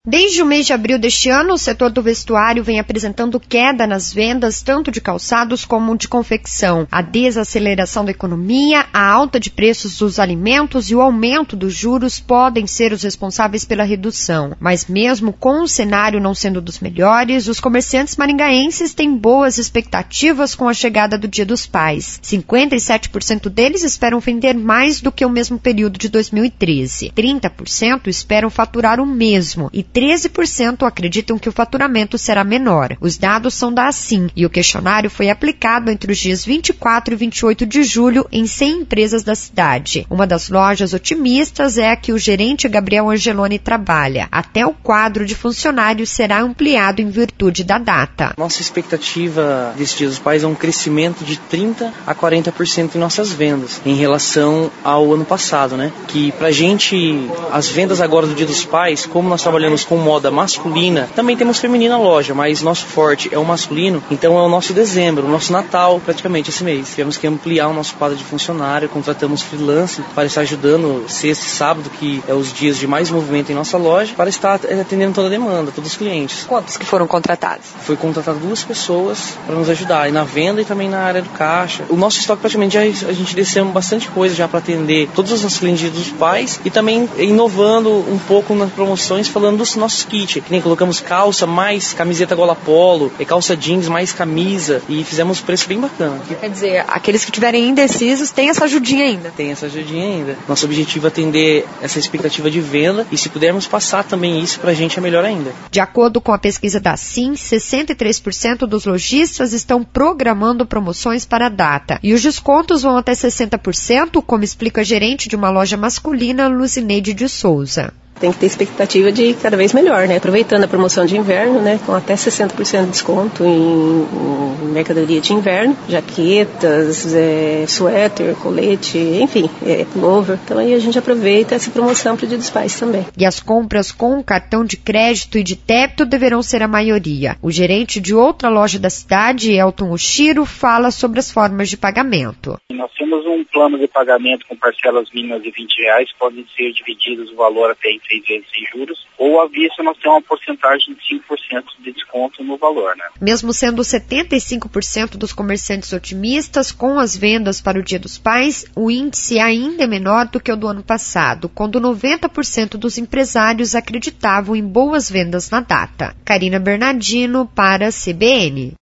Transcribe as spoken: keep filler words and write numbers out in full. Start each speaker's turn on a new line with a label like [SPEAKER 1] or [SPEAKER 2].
[SPEAKER 1] Desde o mês de abril deste ano, o setor do vestuário vem apresentando queda nas vendas tanto de calçados como de confecção. A desaceleração da economia, a alta de preços dos alimentos e o aumento dos juros podem ser os responsáveis pela redução. Mas mesmo com o cenário não sendo dos melhores, os comerciantes maringaenses têm boas expectativas com a chegada do Dia dos Pais. cinquenta e sete por cento deles esperam vender mais do que o mesmo período de dois mil e treze. trinta por cento esperam faturar o mesmo e treze por cento acreditam que o faturamento será menor. Os dados são da Assim e o questionário foi aplicado entre os dias vinte e quatro e vinte e oito de julho em cem empresas da cidade. Uma das lojas otimistas é a que o gerente Gabriel Angeloni trabalha. Até o quadro de funcionários será ampliado em virtude da data.
[SPEAKER 2] Nossa expectativa desse Dia dos Pais é um crescimento de trinta a quarenta por cento em nossas vendas em relação ao ano passado, né? Que pra gente, as vendas agora do Dia dos Pais, como nós trabalhamos com moda masculina, também temos feminina na loja, mas nosso forte é o masculino, então é o nosso dezembro, o nosso Natal, praticamente esse mês. Tivemos que ampliar o nosso quadro de funcionário, contratamos freelance para estar ajudando sexta e sábado, que é os dias de mais movimento em nossa loja, para estar atendendo toda a demanda, todos os clientes.
[SPEAKER 3] Quantos que foram contratados?
[SPEAKER 2] Foi contratado duas pessoas para nos ajudar, e na venda e também na área do caixa. O nosso estoque praticamente já, a gente desceu bastante coisa já para atender todos os nossos clientes dos pais e também inovando um pouco nas promoções, falando dos nossos kits, que nem colocamos calça mais camiseta gola polo, e calça jeans mais camisa, e fizemos preço bem bacana.
[SPEAKER 3] Quer dizer, aqueles que estiverem indecisos têm essa ajudinha ainda?
[SPEAKER 2] Tem essa ajudinha ainda. Nosso objetivo é atender essa expectativa de venda e se pudermos passar também isso pra gente é melhor ainda.
[SPEAKER 1] De acordo com a pesquisa da Assim, sessenta e três por cento dos lojistas estão programando promoções para a data e os descontos vão até sessenta por cento, como explica a gerente de uma loja masculina, Luzineide de Souza.
[SPEAKER 4] Tem que ter expectativa de cada vez melhor, né? Aproveitando a promoção de inverno, né? Com até sessenta por cento de desconto em, em mercadoria de inverno, jaquetas, é, suéter, colete, enfim, é, pullover. Então aí a gente aproveita essa promoção para o Dia dos Pais também.
[SPEAKER 1] E as compras com cartão de crédito e de débito deverão ser a maioria. O gerente de outra loja da cidade, Elton Oshiro, fala sobre as formas de pagamento.
[SPEAKER 5] Nós temos um plano de pagamento com parcelas mínimas de vinte reais, podem ser divididos o valor até em seis vezes sem juros, ou à vista nós temos uma porcentagem de cinco por cento de desconto no valor, né?
[SPEAKER 1] Mesmo sendo setenta e cinco por cento dos comerciantes otimistas com as vendas para o Dia dos Pais, o índice ainda é menor do que o do ano passado, quando noventa por cento dos empresários acreditavam em boas vendas na data. Karina Bernardino para a C B N.